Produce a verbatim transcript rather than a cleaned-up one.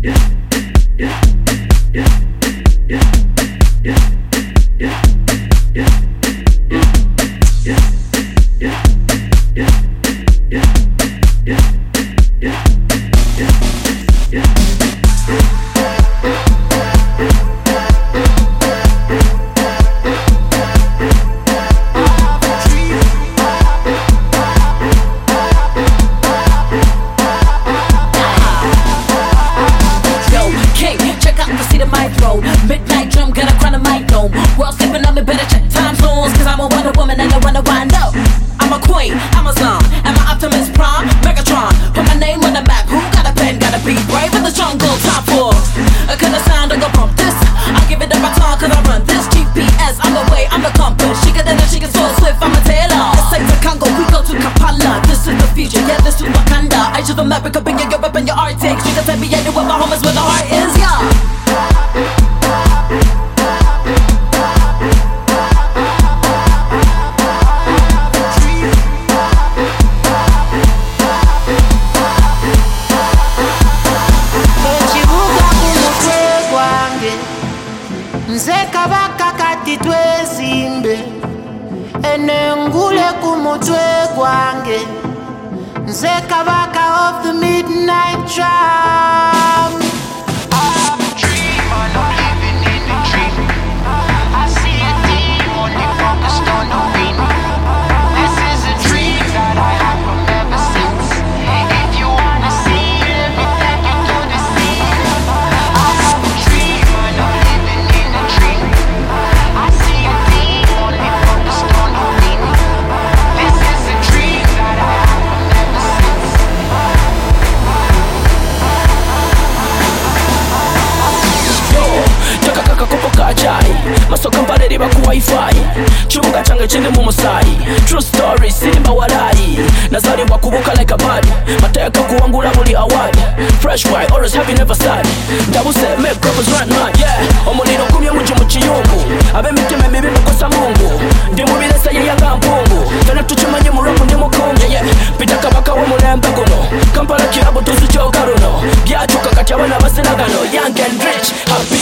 Midnight drum, got a crown of my dome. World sleeping on me, better check time zones. Cause I'm a Wonder Woman and I wanna wind up. I'm a queen, Amazon, and my Optimus Prime, Megatron. Put my name on the map, who got a pen, gotta be brave in the jungle, top four. I couldn't sound, I go bump this. I give it a baton cause I run this G P S, I'm the way, I'm the compass. She can dance, she can so swift, I'm a tailor. This ain't the Congo, we go to Kampala. This is the future, yeah, this is Wakanda. Age of America, bring your Europe and your Arctic. You can take me anywhere, my home is where the heart is, yeah. Nze kabaka kati twezimbe enengule kumutwe gwange Nze kabaka of the midnight drum. I have a dream and I'm living in a dream. I see a demon focused on the beam. This is a dream that I have from ever since. If you wanna see it, let me take you to the scene. I have a dream and I'm living in a dream. I see a demon focused on the beam. This is a dream that I have from ever since. Yo, taka kaka kopo kachai masoka mpareri baku wifi chibuga change chende mu musai. True story simba walai nazali wakubuka like a bad mateka kuangula buli award. Fresh white always happy never sad ndabuse make rappers run mad. Yeah, omuliro kumye muju mu kiyungu abemitima mibi bakosa mungu ndi mubilesa ye yanga mpungu fena tuchimanye mu rap ndi mukungu. Yeah, pita kabaka wo mulembe guno Kampala kirabo tuzichoka runo byachuka kati abana basinagano young and rich.